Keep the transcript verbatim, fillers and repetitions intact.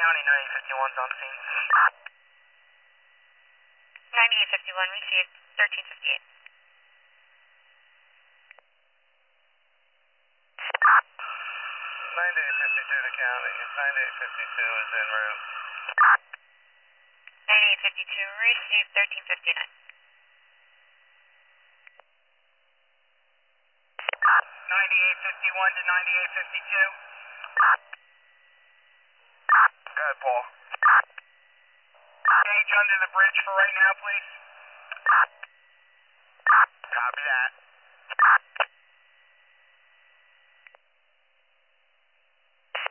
County, ninety-eight fifty-one's on scene. ninety-eight fifty-one, received, thirteen fifty-eight. ninety-eight fifty-two to County, ninety-eight fifty-two is en route. ninety-eight fifty-two, received, thirteen fifty-nine. ninety-eight fifty-one to ninety-eight fifty-two. Go ahead, Paul. Gauge under the bridge for right now, please. Copy that.